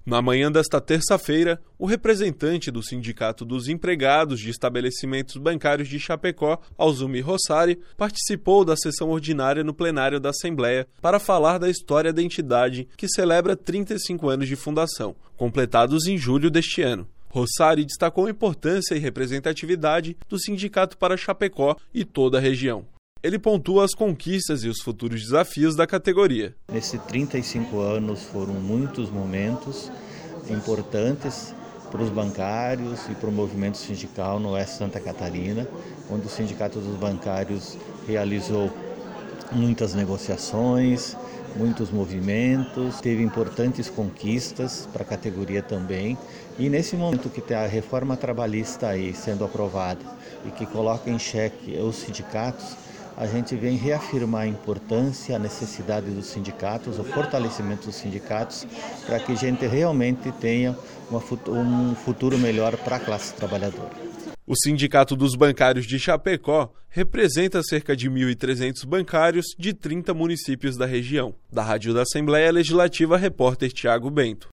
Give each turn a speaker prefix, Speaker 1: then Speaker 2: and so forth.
Speaker 1: Na manhã desta terça-feira, o representante do Sindicato dos Empregados de Estabelecimentos Bancários de Chapecó, Alzumir Rossari, participou da sessão ordinária no plenário da Assembleia para falar da história da entidade, que celebra 35 anos de fundação, completados em julho deste ano. Rossari destacou a importância e representatividade do sindicato para Chapecó e toda a região. Ele pontua as conquistas e os futuros desafios da categoria.
Speaker 2: Nesses 35 anos foram muitos momentos importantes para os bancários e para o movimento sindical no Oeste Santa Catarina, onde o Sindicato dos Bancários realizou muitas negociações, muitos movimentos, teve importantes conquistas para a categoria também. E nesse momento que a reforma trabalhista aí sendo aprovada e que coloca em xeque os sindicatos, a gente vem reafirmar a importância, a necessidade dos sindicatos, o fortalecimento dos sindicatos, para que a gente realmente tenha um futuro melhor para a classe trabalhadora.
Speaker 1: O Sindicato dos Bancários de Chapecó representa cerca de 1.300 bancários de 30 municípios da região. Da Rádio da Assembleia Legislativa, repórter Tiago Bento.